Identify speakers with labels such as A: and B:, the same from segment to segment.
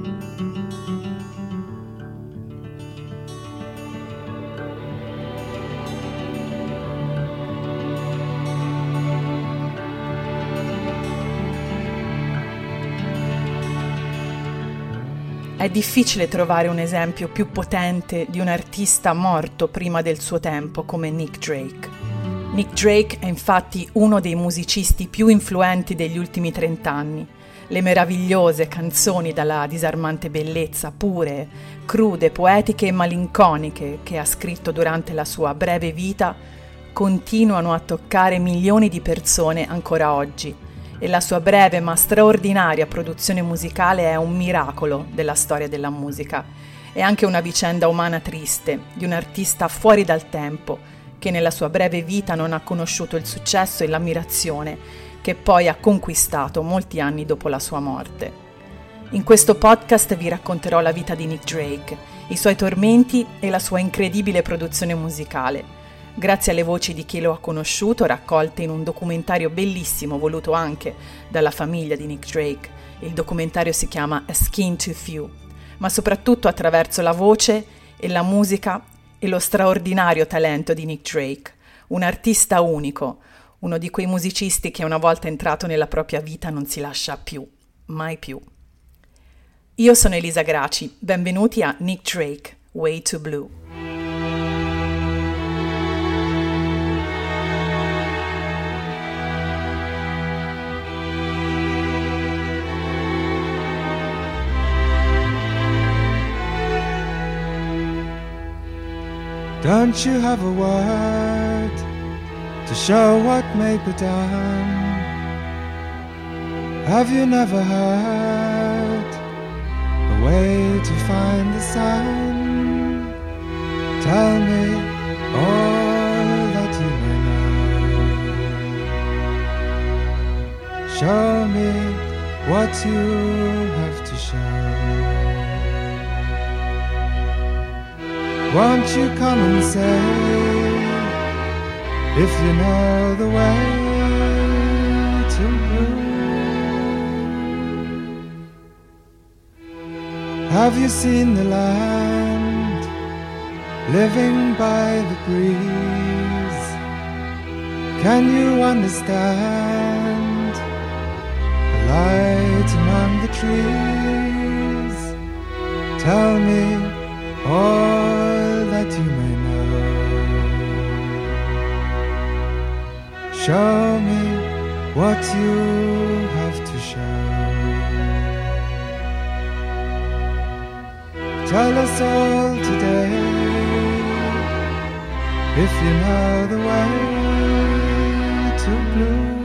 A: È difficile trovare un esempio più potente di un artista morto prima del suo tempo come Nick Drake. Nick Drake è infatti uno dei musicisti più influenti degli ultimi 30 anni. Le meravigliose canzoni dalla disarmante bellezza, pure, crude, poetiche e malinconiche che ha scritto durante la sua breve vita, continuano a toccare milioni di persone ancora oggi. E la sua breve ma straordinaria produzione musicale è un miracolo della storia della musica. È anche una vicenda umana triste, di un artista fuori dal tempo, che nella sua breve vita non ha conosciuto il successo e l'ammirazione che poi ha conquistato molti anni dopo la sua morte. In questo podcast vi racconterò la vita di Nick Drake, i suoi tormenti e la sua incredibile produzione musicale. Grazie alle voci di chi lo ha conosciuto, raccolte in un documentario bellissimo voluto anche dalla famiglia di Nick Drake. Il documentario si chiama A Skin Too Few, ma soprattutto attraverso la voce e la musica e lo straordinario talento di Nick Drake, un artista unico, uno di quei musicisti che una volta entrato nella propria vita non si lascia più, mai più. Io sono Elisa Graci, benvenuti a Nick Drake, Way to Blue.
B: Don't you have a word to show what may be done? Have you never heard a way to find the sun? Tell me all that you may know. Show me what you have to show. Won't you come and say if you know the way to blue? Have you seen the land living by the breeze? Can you understand the light among the trees? Tell me all that you may know. Show me what you have to show. Tell us all today if you know the way to blue.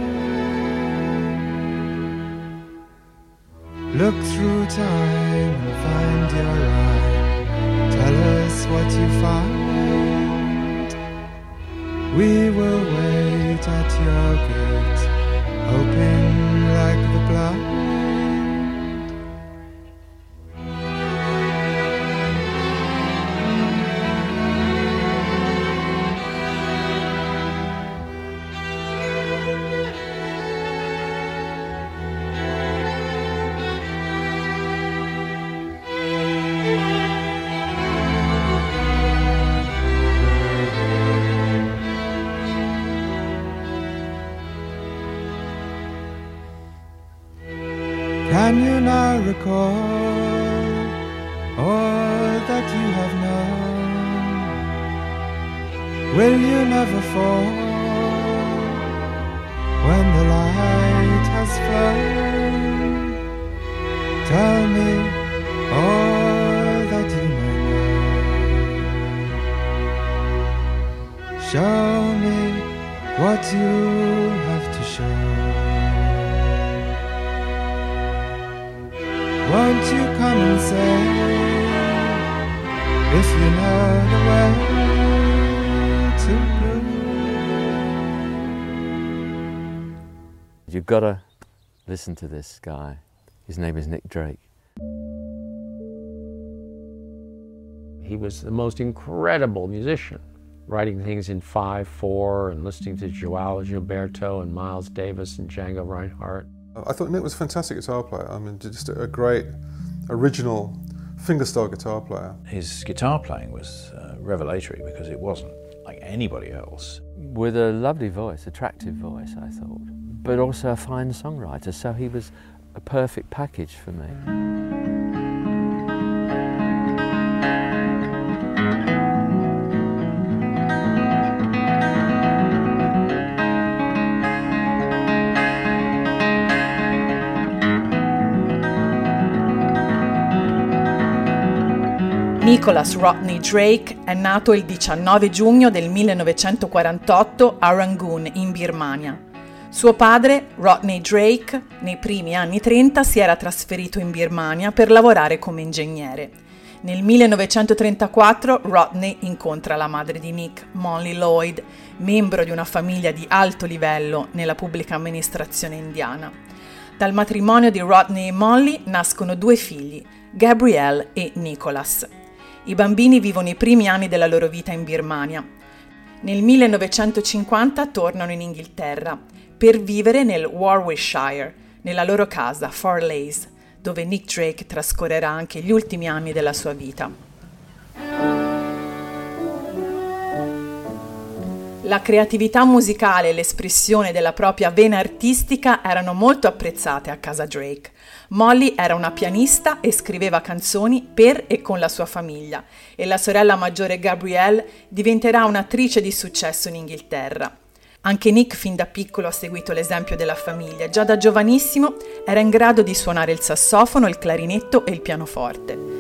B: Look through time and find your eye. Tell us what you find. We will wait at your gate, hoping like the blind. Can you now recall all that you have known? Will you never fall when the light has flown? Tell me all that you may know. Show me what you have to show. Won't you come and say if you know the way to blue?
C: You've got to listen to this guy. His name is Nick Drake.
D: He was the most incredible musician, writing things in 5/4 and listening to Joao Gilberto and Miles Davis and Django Reinhardt.
E: I thought Nick was a fantastic guitar player. I mean, just a great
B: original fingerstyle guitar player.
E: His guitar playing was revelatory because it wasn't like anybody else.
C: With a lovely voice, attractive voice, I thought, but also a fine songwriter, so he was a perfect package for me.
A: Nicholas Rodney Drake è nato il 19 giugno del 1948 a Rangoon, in Birmania. Suo padre, Rodney Drake, nei primi anni 30 si era trasferito in Birmania per lavorare come ingegnere. Nel 1934 Rodney incontra la madre di Nick, Molly Lloyd, membro di una famiglia di alto livello nella pubblica amministrazione indiana. Dal matrimonio di Rodney e Molly nascono 2 figli, Gabrielle e Nicholas. I bambini vivono i primi anni della loro vita in Birmania. Nel 1950 tornano in Inghilterra per vivere nel Warwickshire, nella loro casa, Farleigh, dove Nick Drake trascorrerà anche gli ultimi anni della sua vita. La creatività musicale e l'espressione della propria vena artistica erano molto apprezzate a casa Drake. Molly era una pianista e scriveva canzoni per e con la sua famiglia, e la sorella maggiore Gabrielle diventerà un'attrice di successo in Inghilterra. Anche Nick fin da piccolo ha seguito l'esempio della famiglia. Già da giovanissimo era in grado di suonare il sassofono, il clarinetto e il pianoforte.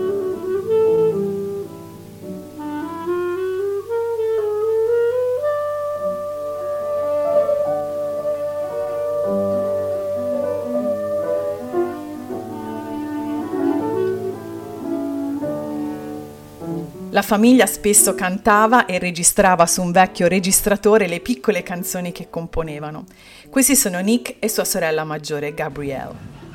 A: La famiglia spesso cantava e registrava su un vecchio registratore le piccole canzoni che componevano. Questi sono Nick e sua sorella maggiore Gabrielle.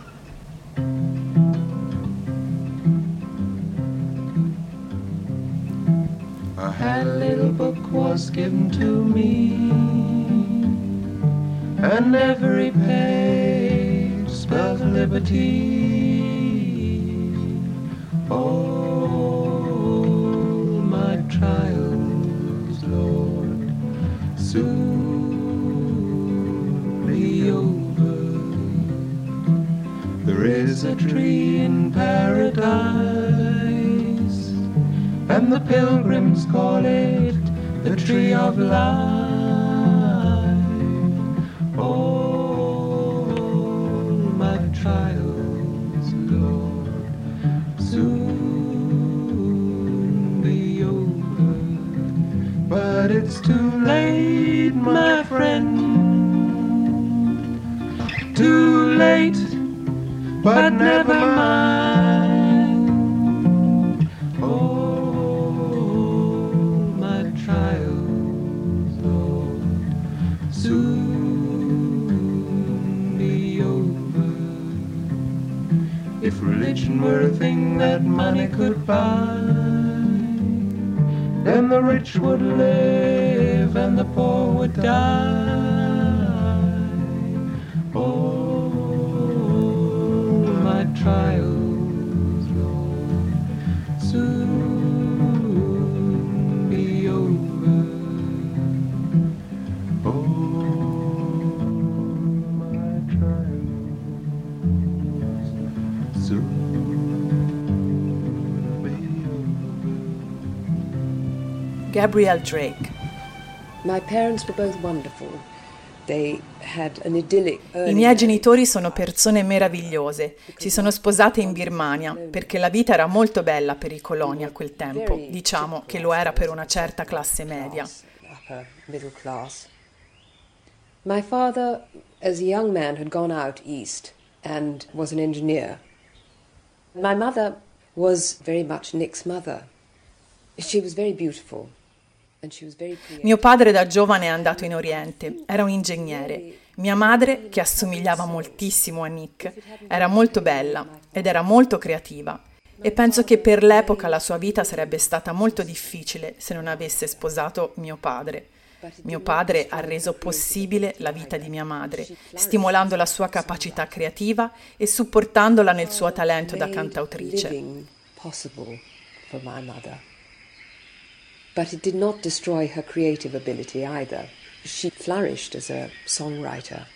F: A hand little book was given to me, and every page spelled liberty. Trials, Lord, soon be over. There is a tree in paradise, and the pilgrims call it the tree of life. All my trials, Lord, soon. But it's too late, my friend, too late, but never mind. Oh, my trials, Lord, soon be over. If religion were a thing that money could buy, then the rich would live and the poor would die. Oh, my trials, Lord, soon be over. Oh, my trials, soon.
A: Gabrielle Drake.
G: My parents were both wonderful. They had an idyllic early
A: I miei genitori sono persone meravigliose. Si sono sposate in Birmania perché la vita era molto bella per i coloni a quel tempo. Diciamo che lo era per una certa classe media.
G: Upper middle class. My father, as a young man, had gone out east and was an engineer. My mother was very much Nick's mother. She was very beautiful.
A: Mio padre da giovane è andato in Oriente, era un ingegnere. Mia madre, che assomigliava moltissimo a Nick, era molto bella ed era molto creativa. E penso che per l'epoca la sua vita sarebbe stata molto difficile se non avesse sposato mio padre. Mio padre ha reso possibile la vita di mia madre, stimolando la sua capacità creativa e supportandola nel suo talento da cantautrice.
G: For my mother. But it did not destroy her creative ability either. She flourished as a songwriter.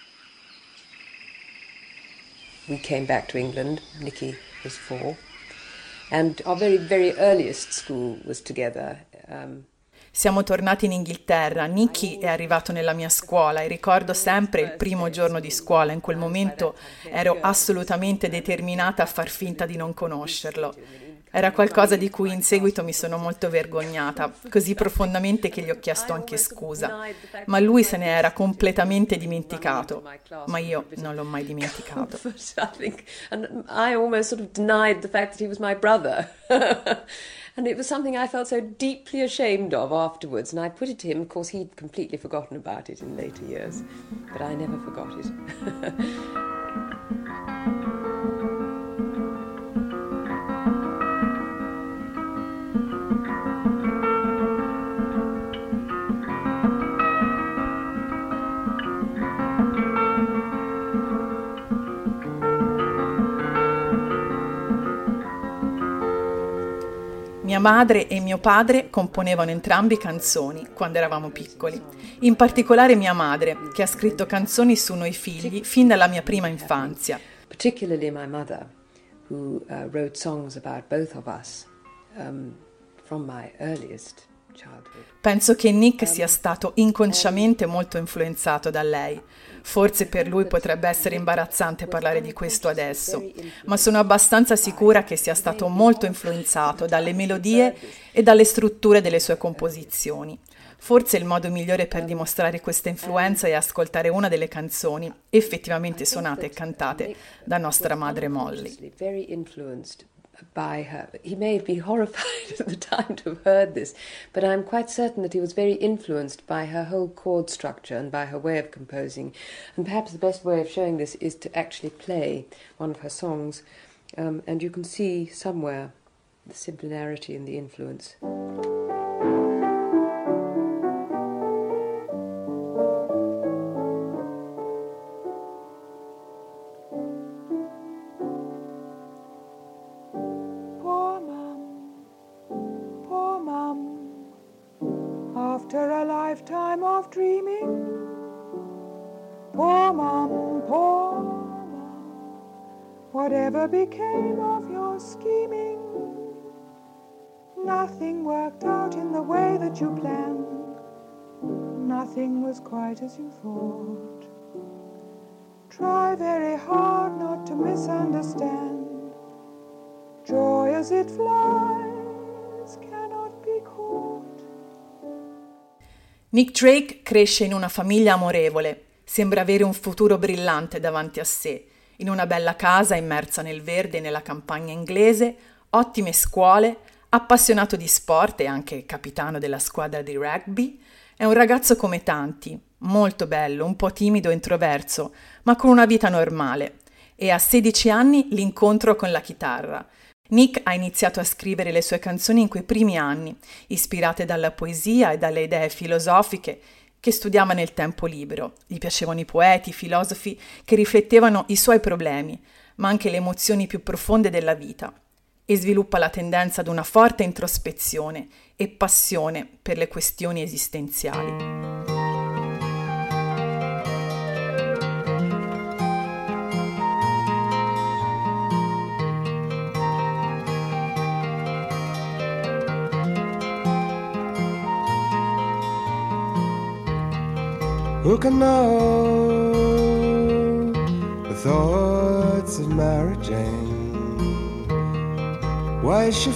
G: We came back to England, Nicky was 4, and our very, very earliest school was together.
A: Siamo tornati in Inghilterra, Nicky è arrivato nella mia scuola e ricordo sempre il primo giorno di scuola. In quel momento ero assolutamente determinata a far finta di non conoscerlo. Era qualcosa di cui in seguito mi sono molto vergognata, così profondamente che gli ho chiesto anche scusa. Ma lui se ne era completamente dimenticato, ma io non l'ho mai dimenticato.
G: I almost sort of denied the fact that he was my brother. And it was something I felt so deeply ashamed of afterwards, and I put it to him. Of course, he'd completely forgotten about it in later years, but I never forgot it.
A: Mia madre e mio padre componevano entrambi canzoni quando eravamo piccoli. In particolare mia madre, che ha scritto canzoni su noi figli fin dalla mia prima infanzia.
G: Particularly my mother, who wrote songs about both of us from my earliest childhood.
A: Penso che Nick sia stato inconsciamente molto influenzato da lei. Forse per lui potrebbe essere imbarazzante parlare di questo adesso, ma sono abbastanza sicura che sia stato molto influenzato dalle melodie e dalle strutture delle sue composizioni. Forse il modo migliore per dimostrare questa influenza è ascoltare una delle canzoni effettivamente suonate e cantate da nostra madre Molly.
G: By her. He may be horrified at the time to have heard this, but I'm quite certain that he was very influenced by her whole chord structure and by her way of composing. And perhaps the best way of showing this is to actually play one of her songs, and you can see somewhere the similarity in the influence.
F: After a lifetime of dreaming, poor Mum, whatever became of your scheming? Nothing worked out in the way that you planned, nothing was quite as you thought. Try very hard not to misunderstand, joy as it flies cannot be caught.
A: Nick Drake cresce in una famiglia amorevole, sembra avere un futuro brillante davanti a sé, in una bella casa immersa nel verde e nella campagna inglese, ottime scuole, appassionato di sport e anche capitano della squadra di rugby. È un ragazzo come tanti, molto bello, un po' timido e introverso, ma con una vita normale. E a 16 anni l'incontro con la chitarra. Nick ha iniziato a scrivere le sue canzoni in quei primi anni, ispirate dalla poesia e dalle idee filosofiche che studiava nel tempo libero. Gli piacevano i poeti, i filosofi che riflettevano i suoi problemi, ma anche le emozioni più profonde della vita, e sviluppa la tendenza ad una forte introspezione e passione per le questioni esistenziali.
B: Who can know the thoughts of Mary Jane? Why she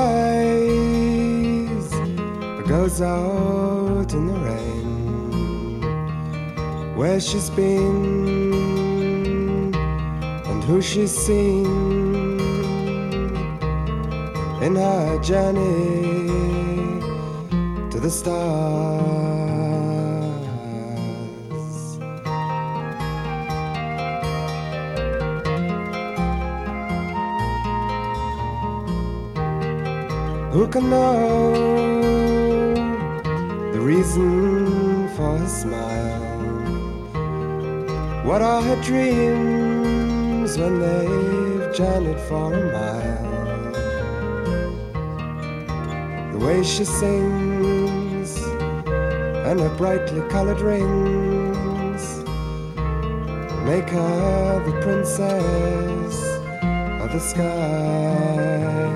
B: flies or goes out in the rain? Where she's been and who she's seen in her journey to the stars. Who can know the reason for her smile. What are her dreams when they've journeyed for a mile? The way she sings and her brightly colored rings make her the princess of the sky.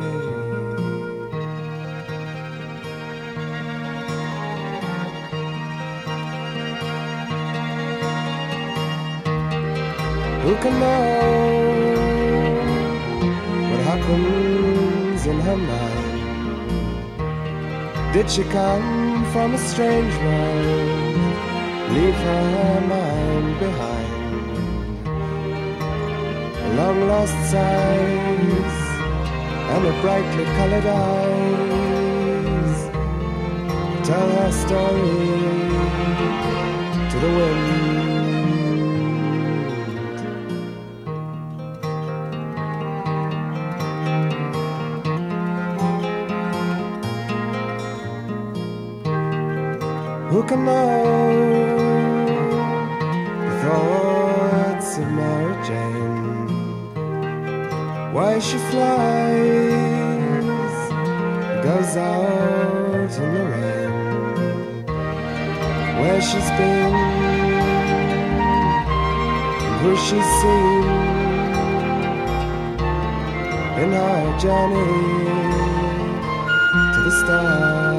B: Who can know what happens in her mind? Did she come from a strange world, leave her mind behind? Long lost sighs and her brightly colored eyes tell her story to the wind. Who can know the thoughts of Mary Jane? Why she flies, goes out in the rain, where she's been, and who she's seen in her journey to the stars.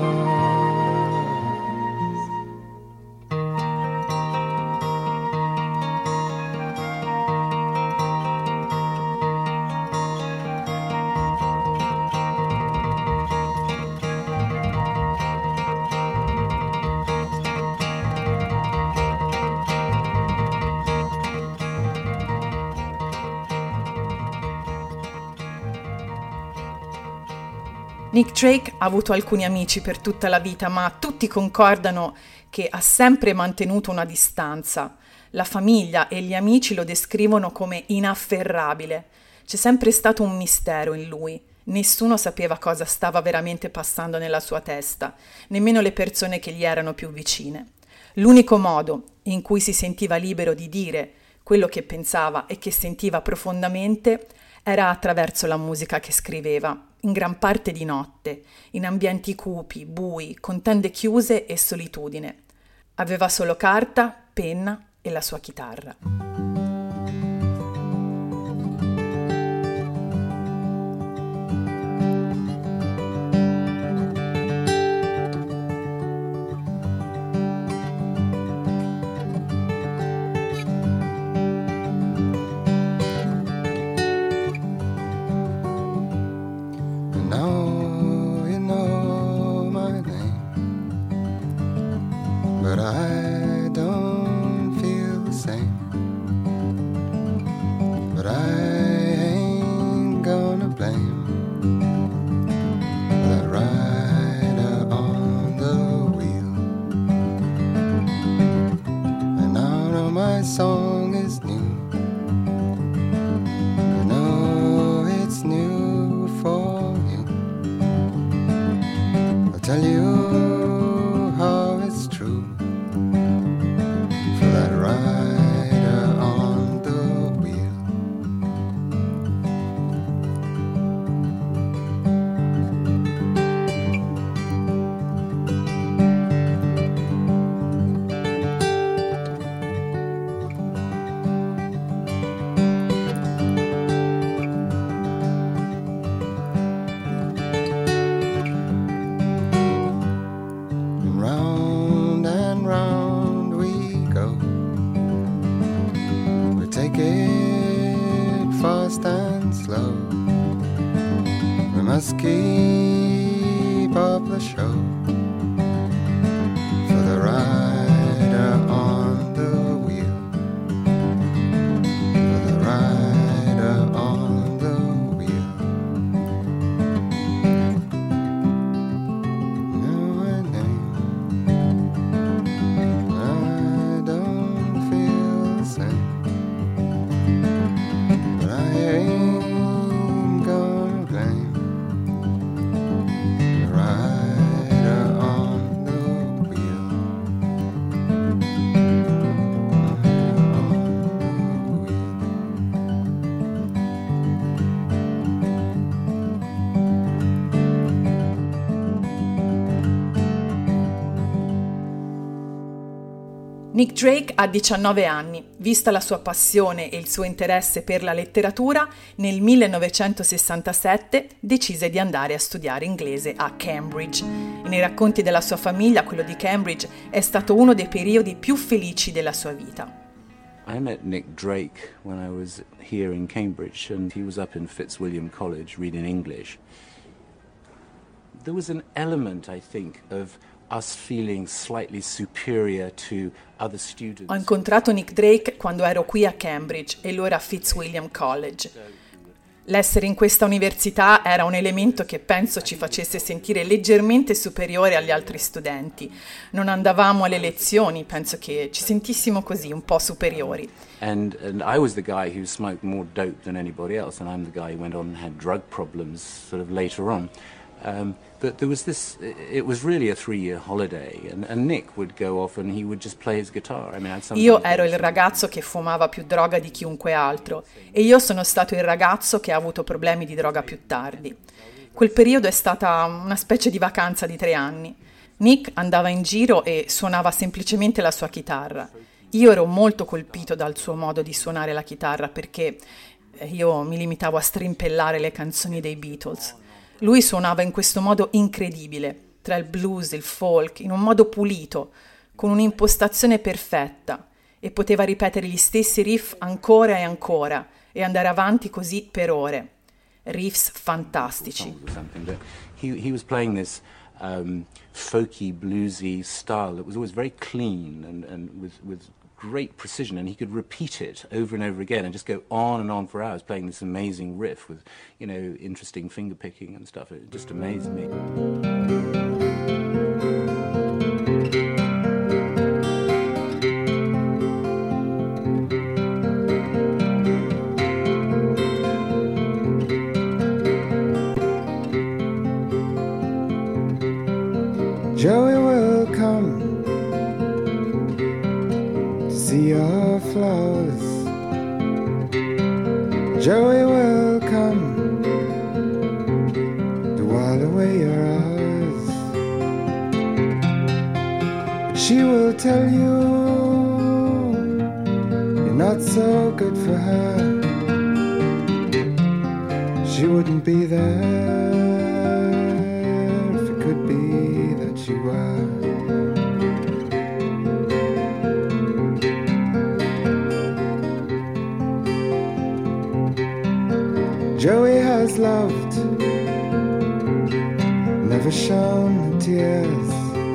A: Nick Drake ha avuto alcuni amici per tutta la vita, ma tutti concordano che ha sempre mantenuto una distanza. La famiglia e gli amici lo descrivono come inafferrabile. C'è sempre stato un mistero in lui. Nessuno sapeva cosa stava veramente passando nella sua testa, nemmeno le persone che gli erano più vicine. L'unico modo in cui si sentiva libero di dire quello che pensava e che sentiva profondamente era attraverso la musica che scriveva, in gran parte di notte, in ambienti cupi, bui, con tende chiuse e solitudine. Aveva solo carta, penna e la sua chitarra. Nick Drake ha 19 anni. Vista la sua passione e il suo interesse per la letteratura, nel 1967 decise di andare a studiare inglese a Cambridge. E nei racconti della sua famiglia, quello di Cambridge è stato uno dei periodi più felici della sua vita.
H: I met Nick Drake when I was here in Cambridge, and he was up in Fitzwilliam College reading English. There was an element, I think, of us feeling slightly superior to other students.
A: Ho incontrato Nick Drake quando ero qui a Cambridge e lui era a Fitzwilliam College. L'essere in questa università era un elemento che penso ci facesse sentire leggermente superiori agli altri studenti. Non andavamo alle lezioni, penso che ci sentissimo così, un po' superiori.
H: And I was the guy who smoked more dope than anybody else, and I'm the guy who went on and had drug problems sort of later on. But there was this, it was really a 3-year holiday, and Nick would go off and he would just play his guitar.
A: Io ero il ragazzo che fumava più droga di chiunque altro e io sono stato il ragazzo che ha avuto problemi di droga più tardi. Quel periodo è stata una specie di vacanza di 3 anni. Nick andava in giro e suonava semplicemente la sua chitarra. Io ero molto colpito dal suo modo di suonare la chitarra perché io mi limitavo a strimpellare le canzoni dei Beatles. Lui suonava in questo modo incredibile, tra il blues e il folk, in un modo pulito, con un'impostazione perfetta, e poteva ripetere gli stessi riff ancora e ancora, e andare avanti così per ore. Riffs fantastici.
H: He was playing this folky, bluesy style that was always very clean and with great precision, and he could repeat it over and over again and just go on and on for hours playing this amazing riff with, you know, interesting finger picking and stuff. It just amazed me.
B: Joey will come to see your flaws. Joey will come to while away your hours. But she will tell you you're not so good for her. She wouldn't be there if it could be that you were. Joey has loved, never shown tears,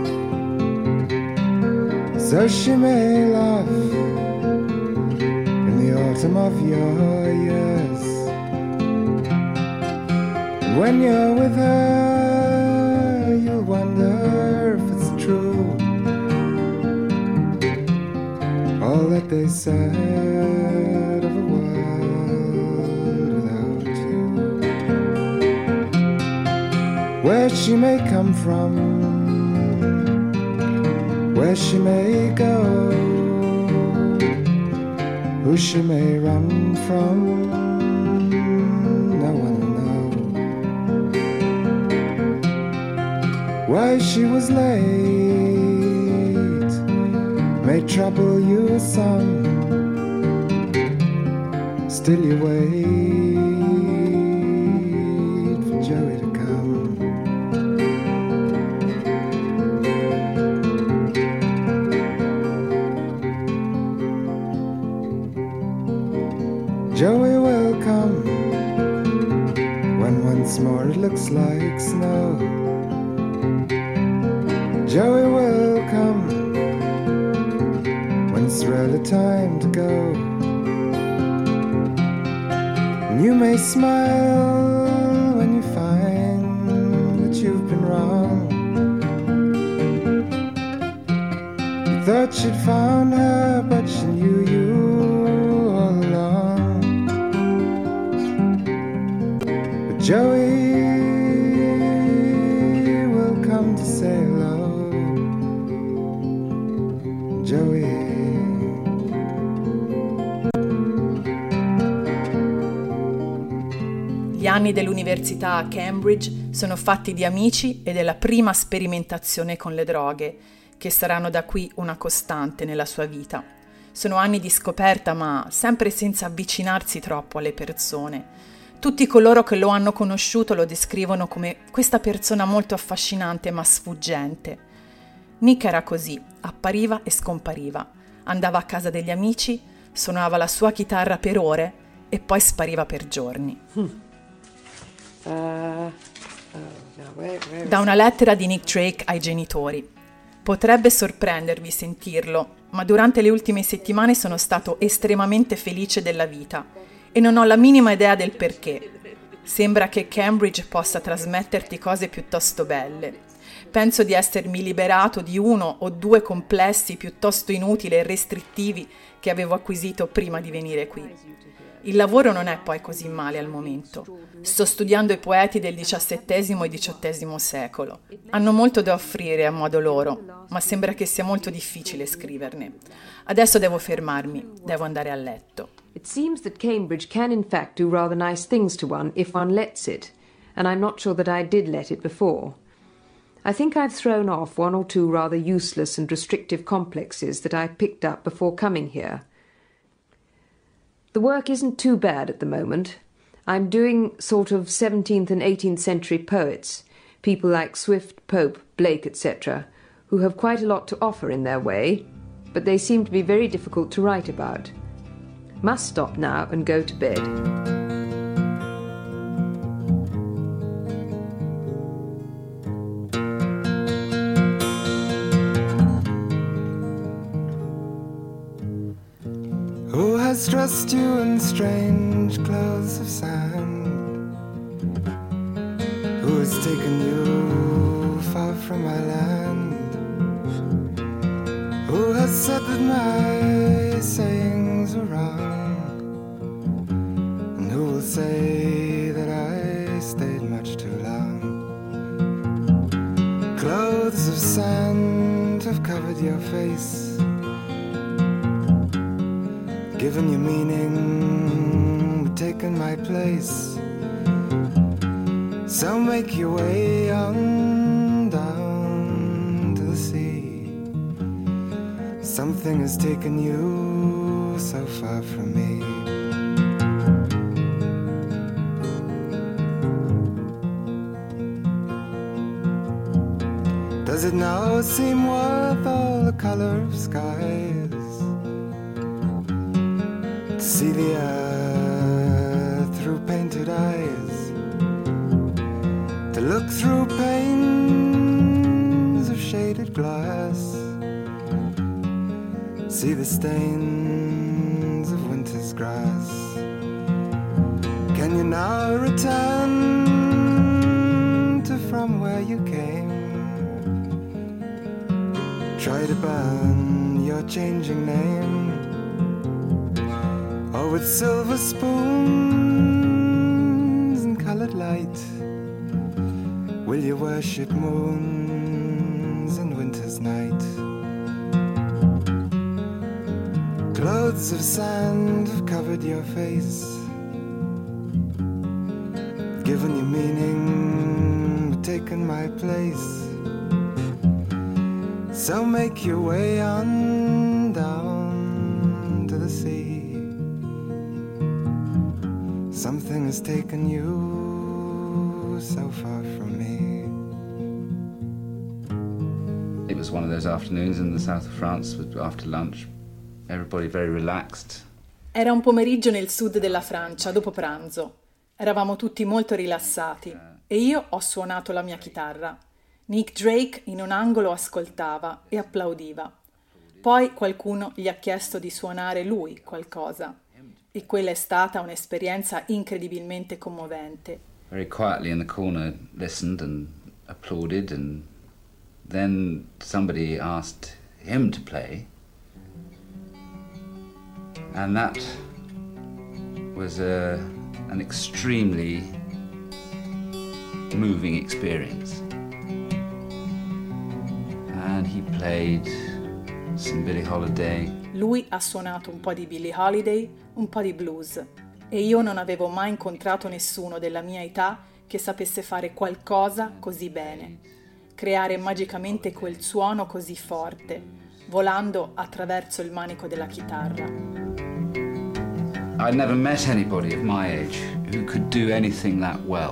B: so she may laugh in the autumn of your years. And when you're with her, you'll wonder if it's true, all that they said of a world without you. Where she may come from, where she may go, who she may run from, no one will know. Why she was late may trouble you some, still you wait for Joey to come. Joey will come when once more it looks like snow. Joey will come when it's really time to go. And you may smile when you find that you've been wrong. You thought she'd found her, but she knew you all along. But Joey will come to say hello. Joey.
A: Gli anni dell'università a Cambridge sono fatti di amici e della prima sperimentazione con le droghe. che saranno da qui una costante nella sua vita. Sono anni di scoperta, ma sempre senza avvicinarsi troppo alle persone. Tutti coloro che lo hanno conosciuto lo descrivono come questa persona molto affascinante ma sfuggente. Nick era così, appariva e scompariva. Andava a casa degli amici, suonava la sua chitarra per ore e poi spariva per giorni. Da una lettera di Nick Drake ai genitori. Potrebbe sorprendervi sentirlo, ma durante le ultime settimane sono stato estremamente felice della vita e non ho la minima idea del perché. Sembra che Cambridge possa trasmetterti cose piuttosto belle. Penso di essermi liberato di 1 o 2 complessi piuttosto inutili e restrittivi che avevo acquisito prima di venire qui. Il lavoro non è poi così male al momento. Sto studiando i poeti del XVII e XVIII secolo. Hanno molto da offrire a modo loro, ma sembra che sia molto difficile scriverne. Adesso devo fermarmi, devo andare a letto.
G: It seems that Cambridge can in fact do rather nice things to one if one lets it, and I'm not sure that I did let it before. I think I've thrown off 1 or 2 rather useless and restrictive complexes that I picked up before coming here. The work isn't too bad at the moment. I'm doing sort of 17th and 18th century poets, people like Swift, Pope, Blake, etc., who have quite a lot to offer in their way, but they seem to be very difficult to write about. Must stop now and go to bed.
B: Who has dressed you in strange clothes of sand? Who has taken you far from my land? Who has said that my sayings were wrong? And who will say that I stayed much too long? Clothes of sand have covered your face, given you meaning, but taken my place. So make your way on down to the sea. Something has taken you so far from me. Does it now seem worth all the color of skies to see the earth through painted eyes, to look through panes of shaded glass, see the stains of winter's grass? Can you now return to from where you came? Try to burn your changing name, or with silver spoons and colored light will you worship moons in winter's night? Clothes of sand have covered your face, given you meaning, but taken my place. So make your way on down to the sea. Something has taken you so far from me.
I: It was one of those afternoons in the south of France, after lunch, everybody very relaxed.
A: Era un pomeriggio nel sud della Francia, dopo pranzo. Eravamo tutti molto rilassati e io ho suonato la mia chitarra. Nick Drake in un angolo ascoltava e applaudiva. Poi qualcuno gli ha chiesto di suonare lui qualcosa e quella è stata un'esperienza incredibilmente commovente.
I: Very quietly in the corner listened and applauded, and then somebody asked him to play, and that was an extremely moving experience. And he played some Billie Holiday.
A: Lui ha suonato un po' di Billie Holiday, un po' di blues, e io non avevo mai incontrato nessuno della mia età che sapesse fare qualcosa così bene. creare magicamente quel suono così forte, volando attraverso il manico della chitarra.
I: I'd never met anybody of my age who could do anything that well.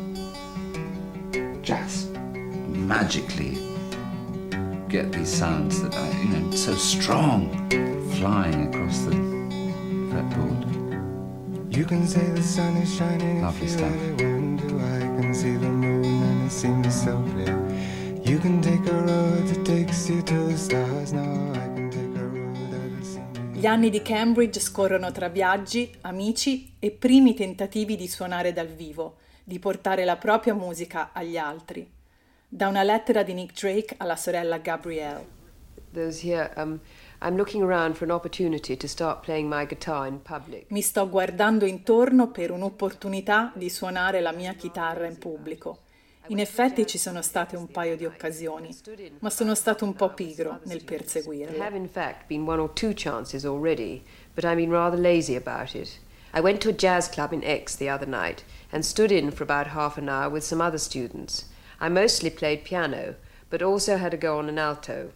I: Just magically get these sounds that are, so strong, flying across the fretboard.
B: You can say the sun is shining
I: Lovely
B: if you
I: stuff.
B: really want to. I can see the moon and it seems so clear. You can take a road that takes you to the stars. Now I can take a road that'll seem to you.
A: Gli anni di Cambridge scorrono tra viaggi, amici e primi tentativi di suonare dal vivo, di portare la propria musica agli altri. Da una lettera di Nick Drake alla sorella Gabrielle.
G: There's here, I'm looking around for an opportunity to start playing my guitar in public.
A: Mi sto guardando intorno per un'opportunità di suonare la mia chitarra in pubblico. In effetti ci sono state un paio di occasioni, ma sono stato un po' pigro nel
G: There
A: perseguirle.
G: have in fact been 1 or 2 chances already, but I've been rather lazy about it. I went to a jazz club in Aix the other night and stood in for about half an hour with some other students. I mostly played piano, but also had a go on an alto.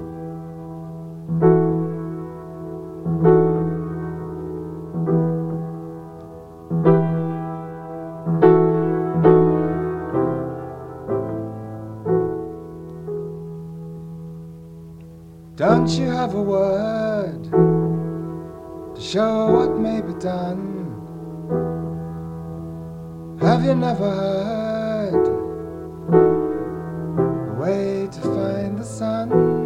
B: Don't you have a word to show what may be done? Have you never heard a way to find the sun?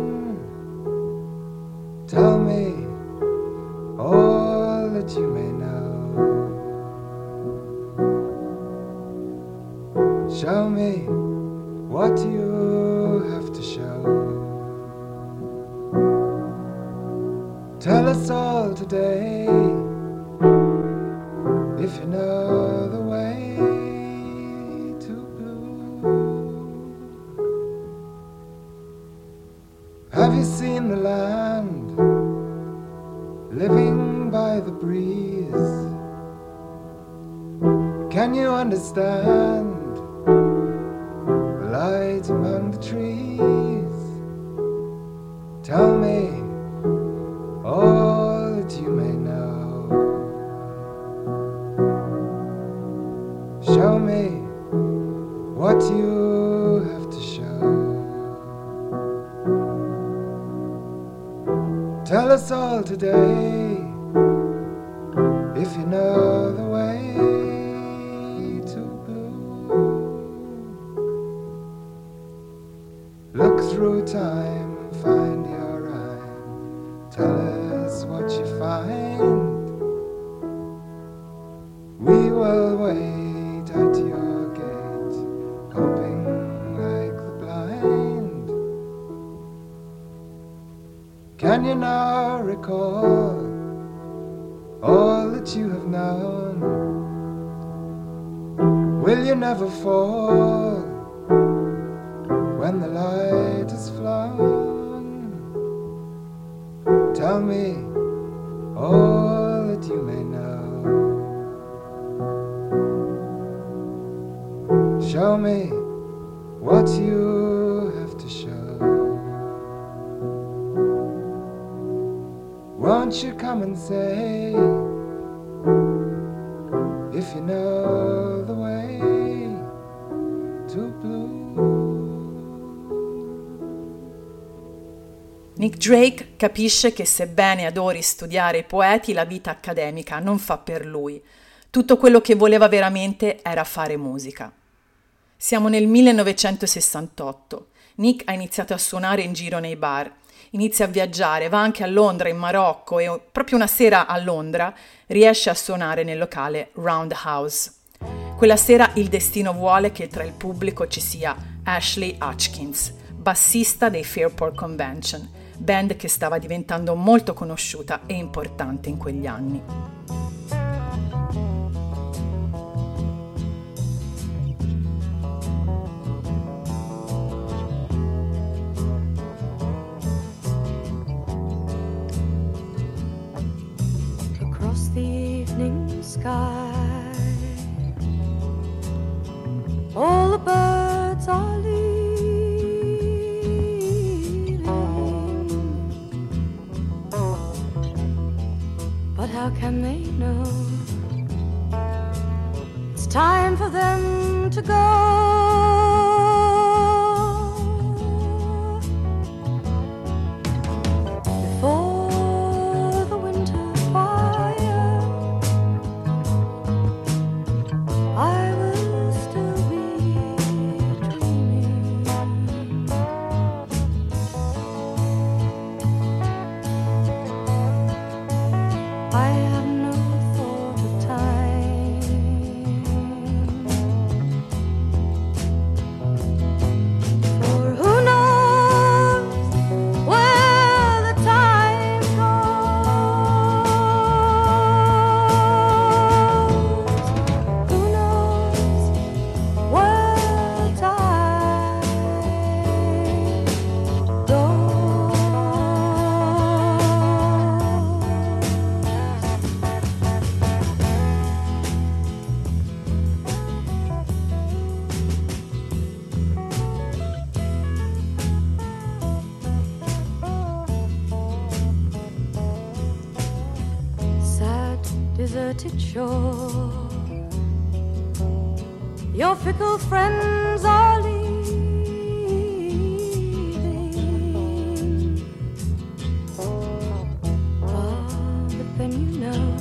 B: Tell me all that you may know. Show me what you have to show. Tell us all today if you know the way to blue. Have you seen the land living by the breeze? Can you understand the light among the trees? Tell me all that you may know. Show me what you have to show. Tell us all today if you know the way to blue. Look through time and find your rhyme. Tell us what you find. We will wait at your gate, hoping like the blind. Can you now recall all that you have known? Will you never fall when the light is flown? Tell me all that you may know. Show me what you have to show. Won't you come and say if you know the way to blue?
A: Nick Drake capisce che sebbene adori studiare i poeti, la vita accademica non fa per lui. Tutto quello che voleva veramente era fare musica. Siamo nel 1968. Nick ha iniziato a suonare in giro nei bar, inizia a viaggiare, va anche a Londra, in Marocco e proprio una sera a Londra riesce a suonare nel locale Roundhouse. Quella sera il destino vuole che tra il pubblico ci sia Ashley Hutchins, bassista dei Fairport Convention, band che stava diventando molto conosciuta e importante in quegli anni.
J: Across the evening sky, all the birds are leaving. how can they know? It's time for them to go. Before the winter fire, I will still be dreaming. I have no thought of time, for who knows where the time goes? Who knows where the time goes? Sad, deserted shore, your fickle friends are leaving. But then you know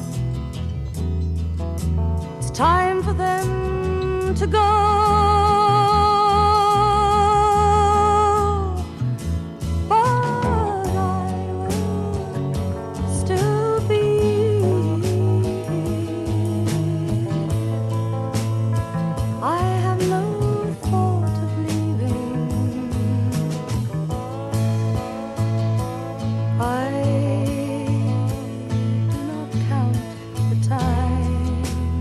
J: it's time for them to go. But I will still be. I have no thought of leaving. I do not count the time.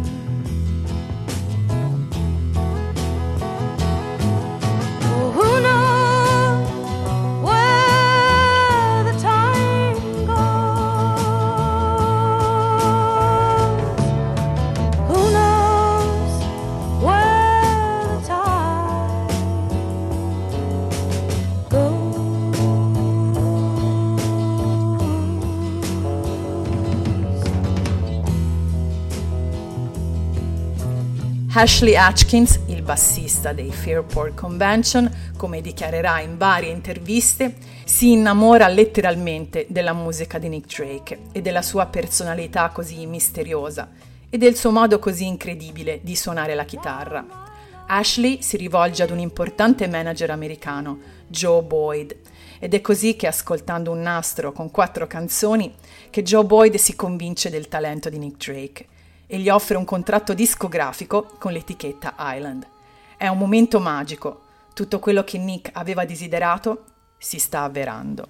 J: Oh, who knows where the time goes? Who knows where the time goes?
A: Ashley Hutchins, il bassista dei Fairport Convention, come dichiarerà in varie interviste, si innamora letteralmente della musica di Nick Drake e della sua personalità così misteriosa e del suo modo così incredibile di suonare la chitarra. Ashley si rivolge ad un importante manager americano, Joe Boyd, ed è così che, ascoltando un nastro con 4 canzoni, che Joe Boyd si convince del talento di Nick Drake e gli offre un contratto discografico con l'etichetta Island. È un momento magico, tutto quello che Nick aveva desiderato si sta avverando.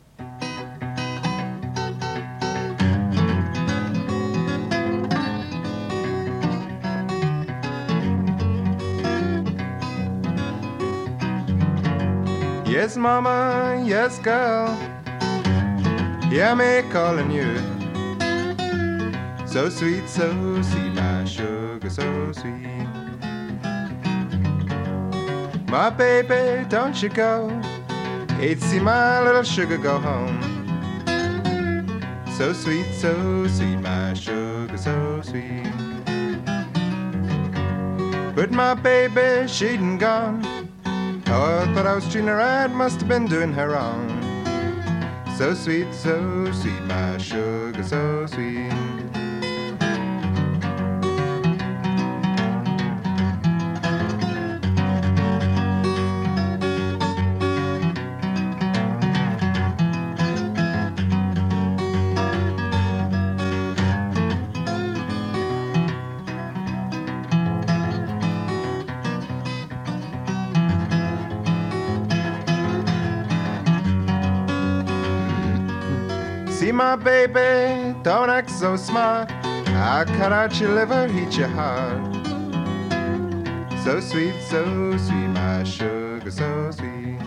B: Yes, mama, yes, girl. Hear me calling you. So sweet, my sugar, so sweet. My baby, don't you go. Hate to see my little sugar go home. So sweet, my sugar, so sweet. But my baby, she done gone. Oh, I thought I was treating her right, must have been doing her wrong. So sweet, my sugar, so sweet. See my baby, don't act so smart. I cut out your liver, eat your heart. So sweet, my sugar, so sweet.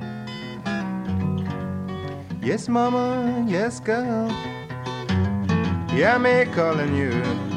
B: Yes, mama, yes, girl. Yeah, me calling you.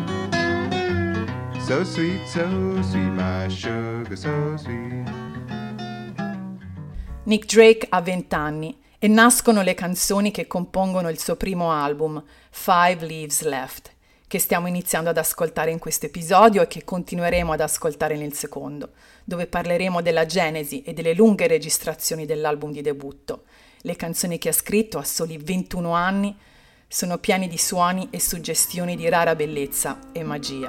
B: So sweet, my sugar, so sweet.
A: Nick Drake ha 20 anni e nascono le canzoni che compongono il suo primo album, Five Leaves Left, che stiamo iniziando ad ascoltare in questo episodio e che continueremo ad ascoltare nel secondo, dove parleremo della genesi e delle lunghe registrazioni dell'album di debutto. Le canzoni che ha scritto a soli 21 anni sono pieni di suoni e suggestioni di rara bellezza e magia.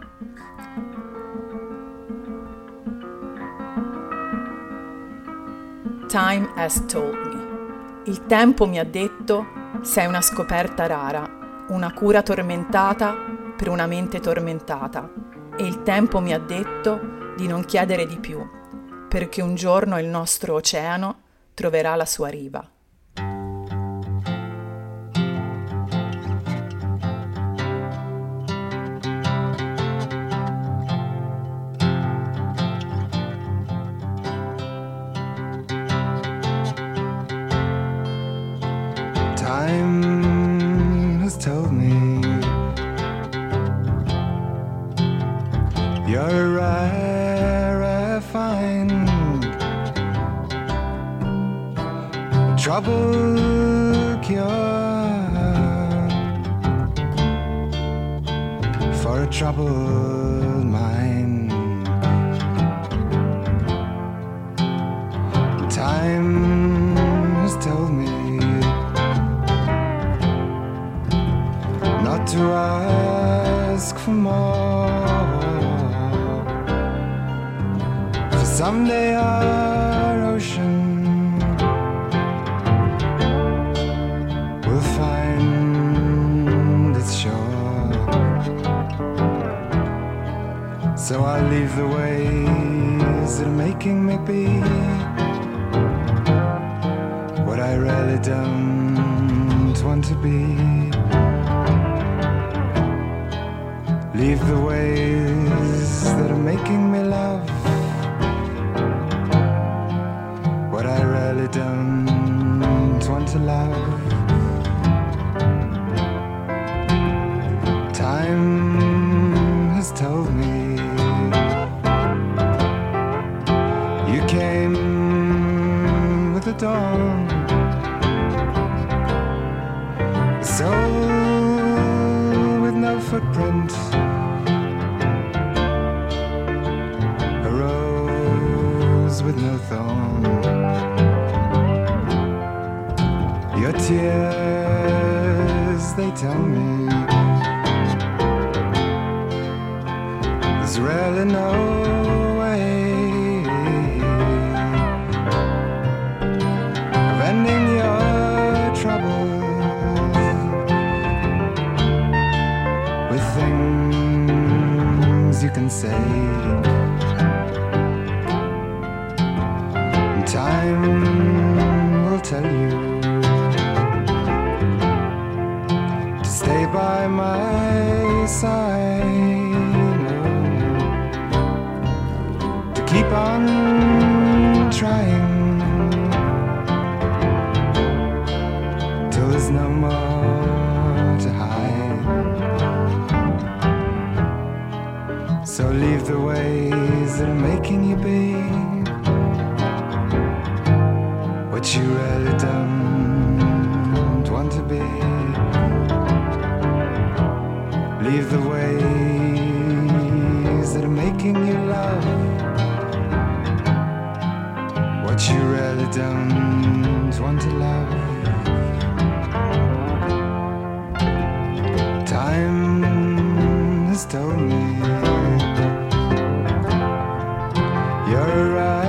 A: Time has told me. Il tempo mi ha detto: sei una scoperta rara, una cura tormentata per una mente tormentata. E il tempo mi ha detto di non chiedere di più, perché un giorno il nostro oceano troverà la sua riva.
B: Time has told me you're a rare find, a trouble cure for a troubled mind. Time has told me not to ask for more, for someday our ocean will find its shore. So I'll leave the ways that are making me be what I really don't want to be. Leave the ways that are making me love what I really don't want to love. Time has told me you came with the dawn, a soul with no footprint, with no thorn. Your tears, they tell me there's really no way of ending your troubles with things you can say. Time will tell you to stay by my side, to keep on trying till there's no more to hide. So leave the ways that are making you be what you really don't want to be. Leave the ways that are making you love what you really don't want to love. Time has told me you're right.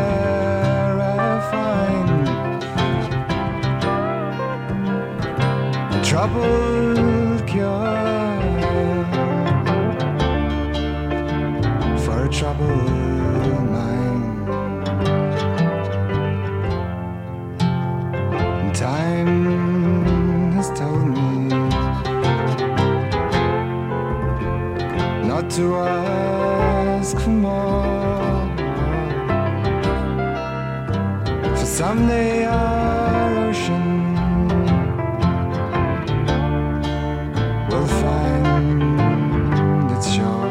B: Trouble cure for a troubled mind. And time has told me not to ask for more, for someday our ocean will find its shore.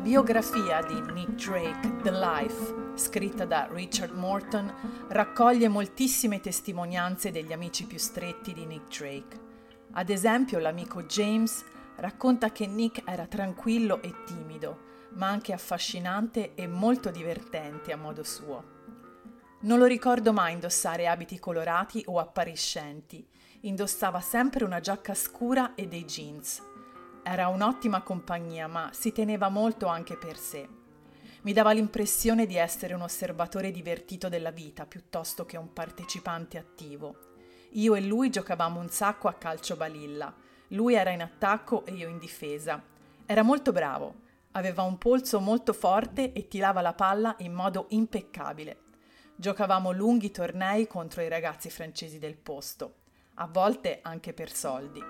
A: biografia di Nick Drake, The Life, scritta da Richard Morton, raccoglie moltissime testimonianze degli amici più stretti di Nick Drake. Ad esempio, l'amico James racconta che Nick era tranquillo e timido, ma anche affascinante e molto divertente a modo suo. Non lo ricordo mai indossare abiti colorati o appariscenti. Indossava sempre una giacca scura e dei jeans. Era un'ottima compagnia, ma si teneva molto anche per sé. Mi dava l'impressione di essere un osservatore divertito della vita piuttosto che un partecipante attivo. Io e lui giocavamo un sacco a calcio balilla. Lui era in attacco e io in difesa. Era molto bravo, aveva un polso molto forte e tirava la palla in modo impeccabile. Giocavamo lunghi tornei contro i ragazzi francesi del posto, a volte anche per soldi.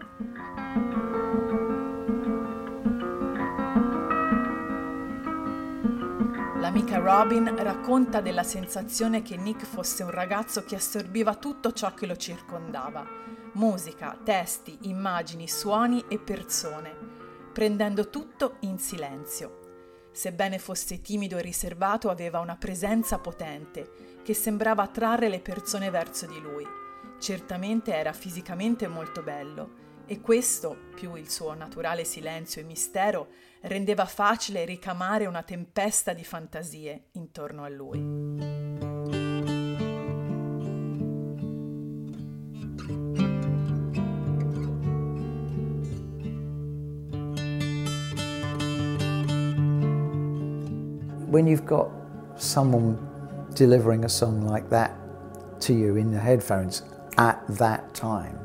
A: L'amica Robin racconta della sensazione che Nick fosse un ragazzo che assorbiva tutto ciò che lo circondava: musica, testi, immagini, suoni e persone, prendendo tutto in silenzio. Sebbene fosse timido e riservato, aveva una presenza potente che sembrava attrarre le persone verso di lui. Certamente era fisicamente molto bello e questo, più il suo naturale silenzio e mistero, rendeva facile ricamare una tempesta di fantasie intorno a lui.
K: When you've got someone delivering a song like that to you in the headphones at that time,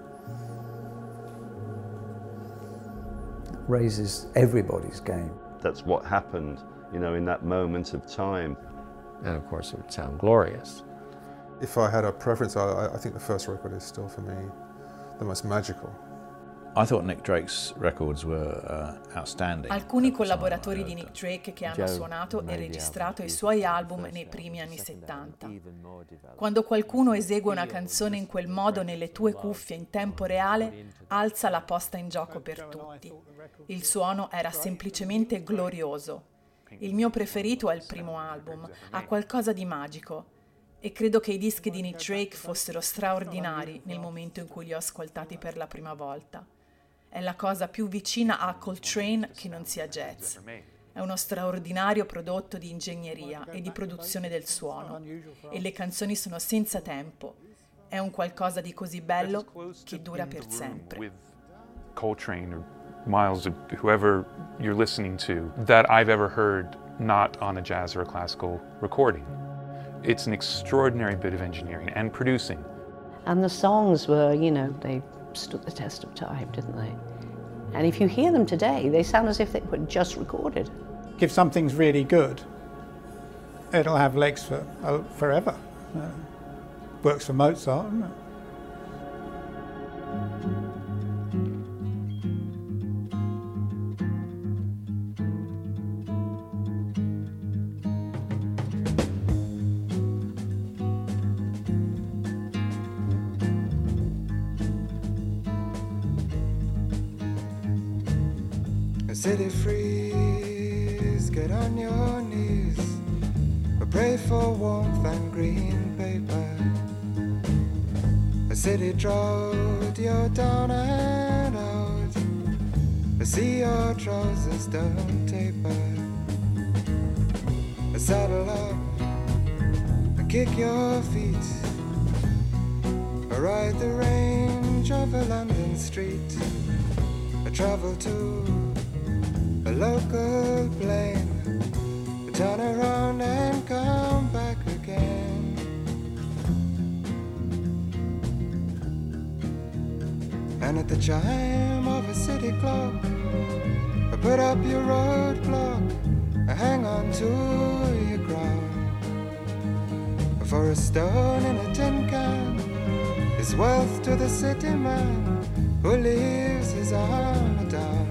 K: raises everybody's game.
L: That's what happened, you know, in that moment of time.
D: And of course it would sound glorious.
M: If I had a preference, I think the first record is still for me the most magical.
E: I thought Nick Drake's records were outstanding.
A: Alcuni collaboratori di Nick Drake che hanno suonato e registrato i suoi album nei primi anni 70. Quando qualcuno esegue una canzone in quel modo nelle tue cuffie in tempo reale, alza la posta in gioco per tutti. Il suono era semplicemente glorioso. Il mio preferito è il primo album, ha qualcosa di magico. E credo che i dischi di Nick Drake fossero straordinari nel momento in cui li ho ascoltati per la prima volta. È la cosa più vicina a Coltrane che non sia jazz. È uno straordinario prodotto di ingegneria e di produzione del suono, e le canzoni sono senza tempo. È un qualcosa di così bello che dura per sempre.
N: Coltrane or Miles or whoever you're listening to that I've ever heard not on a jazz or a classical recording. It's an extraordinary bit of engineering and producing.
O: And the songs were, you know, they stood the test of time, didn't they? And if you hear them today, they sound as if they were just recorded.
P: If something's really good, it'll have legs for forever. Works for Mozart, doesn't it?
B: City freeze, get on your knees, pray for warmth and green paper. A city drought, you're down and out, I see your trousers don't taper. A saddle up and kick your feet, ride the range of a London street, travel to a local plane, turn around and come back again. And at the chime of a city clock, put up your roadblock, hang on to your crown. For a stone in a tin can is wealth to the city man who leaves his armor down.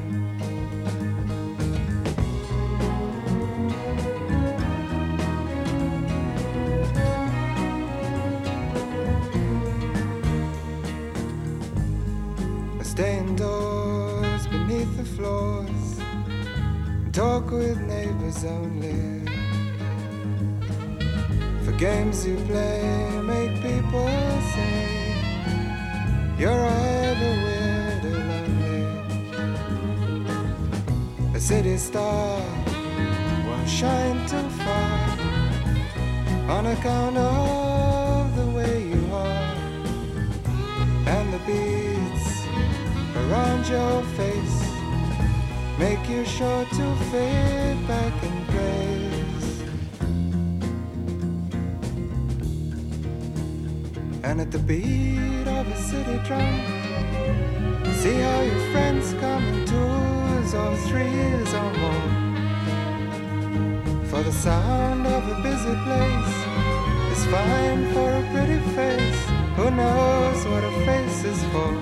B: Stay indoors beneath the floors, talk with neighbors only. For games you play make people say you're either weird or lonely. A city star won't shine too far on account of the way you are, and the beads around your face make you sure to fade back in place. And at the beat of a city drum, see how your friends come in twos or threes or more. For the sound of a busy place is fine for a pretty face. Who knows what a face is for?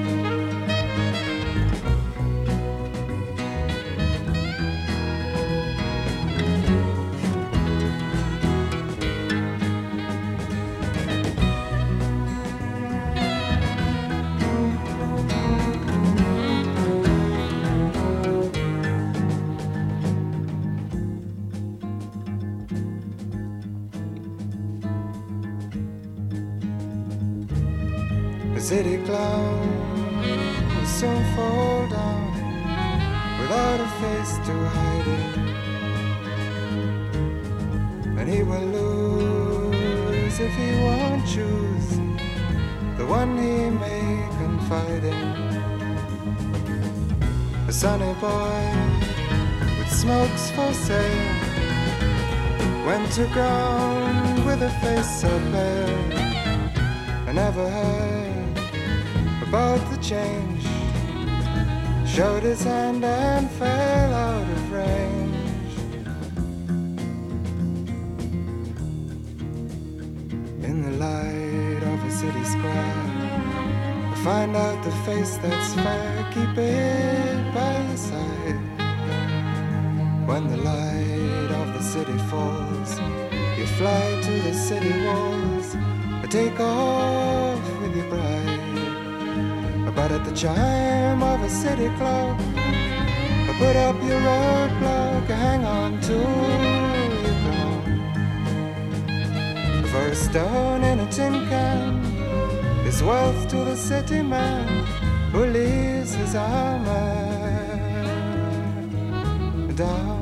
B: City clown will soon fall down without a face to hide it, and he will lose if he won't choose the one he may confide in. A sunny boy with smokes for sale went to ground with a face so pale. I never heard about the change, showed his hand and fell out of range. In the light of a city square, I find out the face that's fair, keep it by your side. When the light of the city falls, you fly to the city walls, take off with your bride. But at the chime of a city clock, put up your roadblock, hang on to your car. For a stone in a tin can is wealth to the city man who leaves his armor down.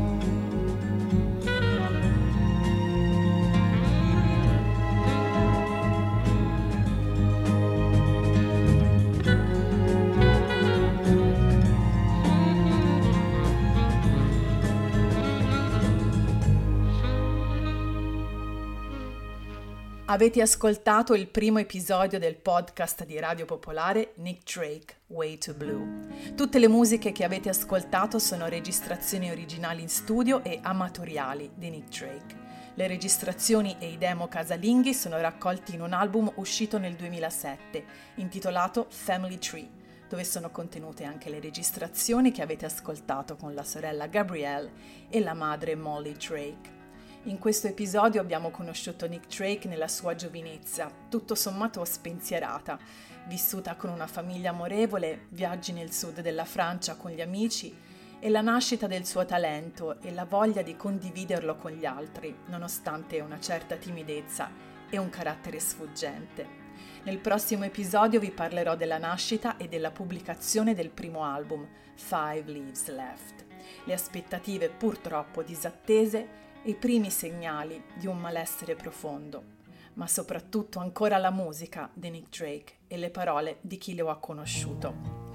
A: Avete ascoltato il primo episodio del podcast di Radio Popolare Nick Drake, Way to Blue. Tutte le musiche che avete ascoltato sono registrazioni originali in studio e amatoriali di Nick Drake. Le registrazioni e i demo casalinghi sono raccolti in un album uscito nel 2007, intitolato Family Tree, dove sono contenute anche le registrazioni che avete ascoltato con la sorella Gabrielle e la madre Molly Drake. In questo episodio abbiamo conosciuto Nick Drake nella sua giovinezza, tutto sommato spensierata, vissuta con una famiglia amorevole, viaggi nel sud della Francia con gli amici e la nascita del suo talento e la voglia di condividerlo con gli altri, nonostante una certa timidezza e un carattere sfuggente. Nel prossimo episodio vi parlerò della nascita e della pubblicazione del primo album, Five Leaves Left, le aspettative purtroppo disattese e i primi segnali di un malessere profondo, ma soprattutto ancora la musica di Nick Drake e le parole di chi lo ha conosciuto.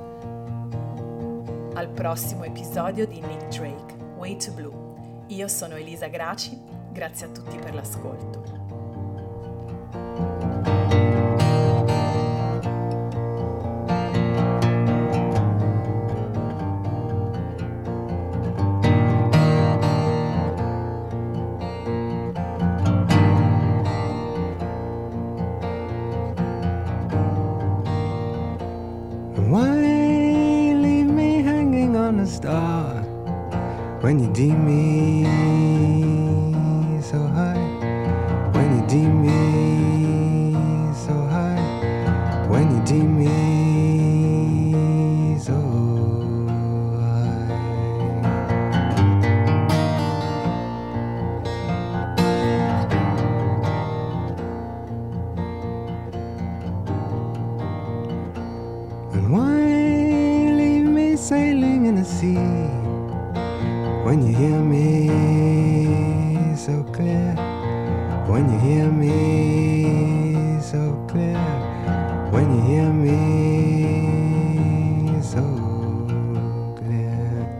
A: Al prossimo episodio di Nick Drake, Way to Blue. Io sono Elisa Graci, grazie a tutti per l'ascolto.
B: Star when you deem me so high, when you deem me so high, when you deem me so high. sailing in the sea. When you hear me so clear, when you hear me so clear, when you hear me so clear.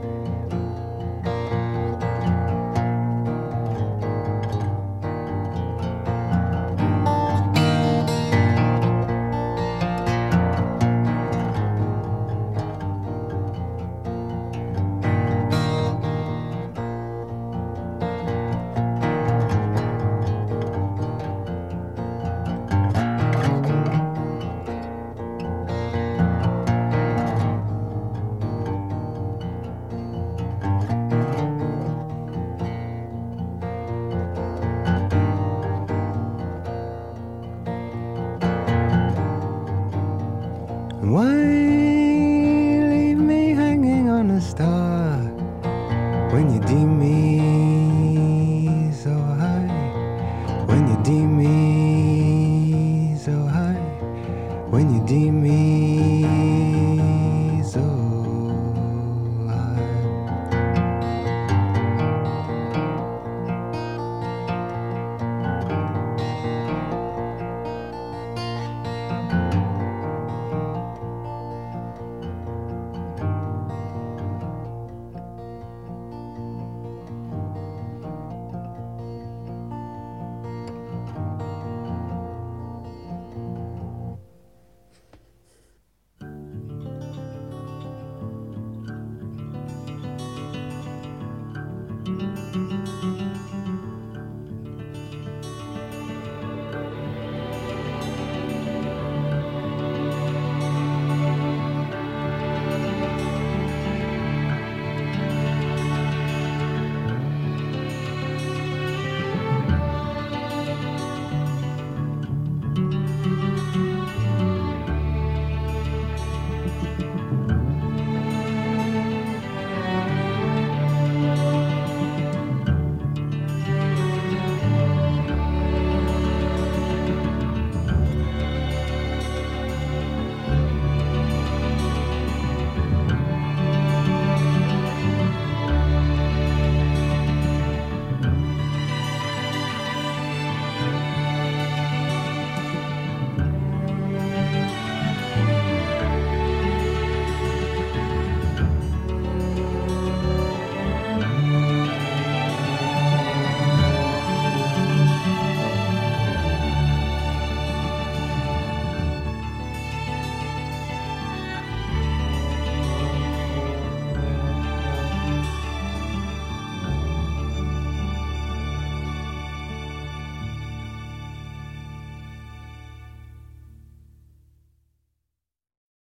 B: Why leave me hanging on a star when you deem me